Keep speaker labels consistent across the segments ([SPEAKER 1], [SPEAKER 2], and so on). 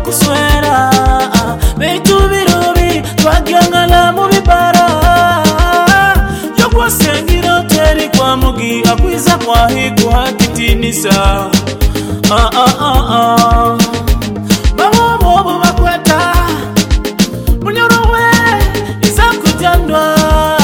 [SPEAKER 1] kuswera Beitu birobi twagyangala mu bibara Yokwa sengiro teri kwa mugi akwiza kwa hiku hakitinisa Baba bobo bakweta Munyorowe iza kujandwa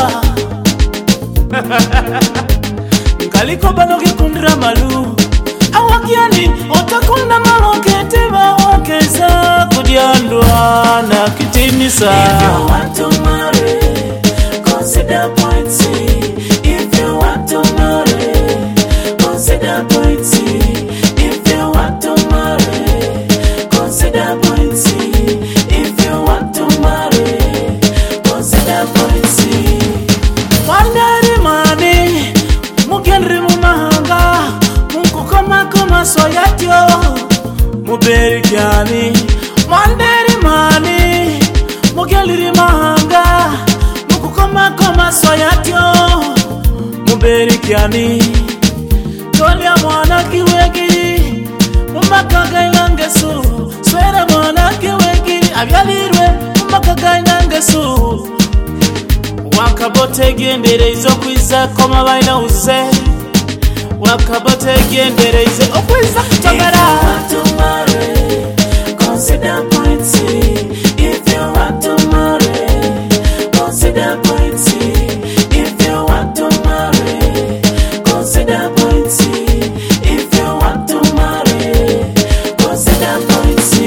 [SPEAKER 1] Kaliko bano kikundira malu Awakiani otakunda malokete bawakeza kudiandwa na kitinisa
[SPEAKER 2] If you want to marry, consider point C. If you want to marry, consider point C. If you want to marry, consider point C. If you want to marry, consider point C.
[SPEAKER 1] Wandari mani mugenri mumahanga Mukukoma koma soyatyo Muberi kyani Wandari mani mugenri mahanga Mukukoma koma soyatyo Muberi kyani Tolia mwana kiwegiri Mumakaga inangesu Swera mwana kiwegiri Abyalirwe mumakaga inangesu Wakabote gendere izo kwiza koma baina uze Wakabote gendere izo okwiza kutogara
[SPEAKER 2] If you want to marry, consider point C. If you want to marry, consider point C. If you want to marry, consider point C. If you want to marry, consider point C.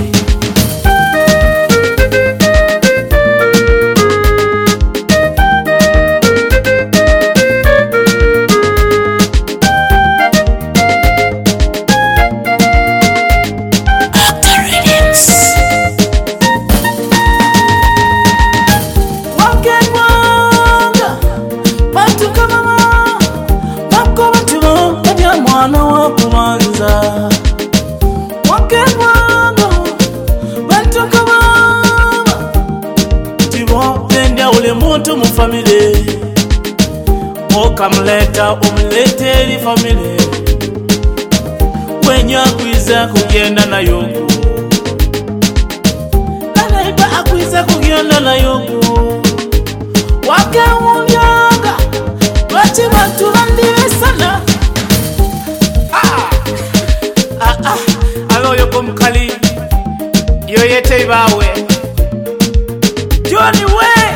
[SPEAKER 1] Mwana wa kumanza Wakemwango Bantuka mama Tibo Nendya ule muntu mu family Okamleta umlete li family Wenya akwiza kugenda na yoku Nanaiba akwiza kugenda na yoku Wakemwango Bati bantu bandiwe sana Alo yoko mkali Yoyete ibawe Johnny we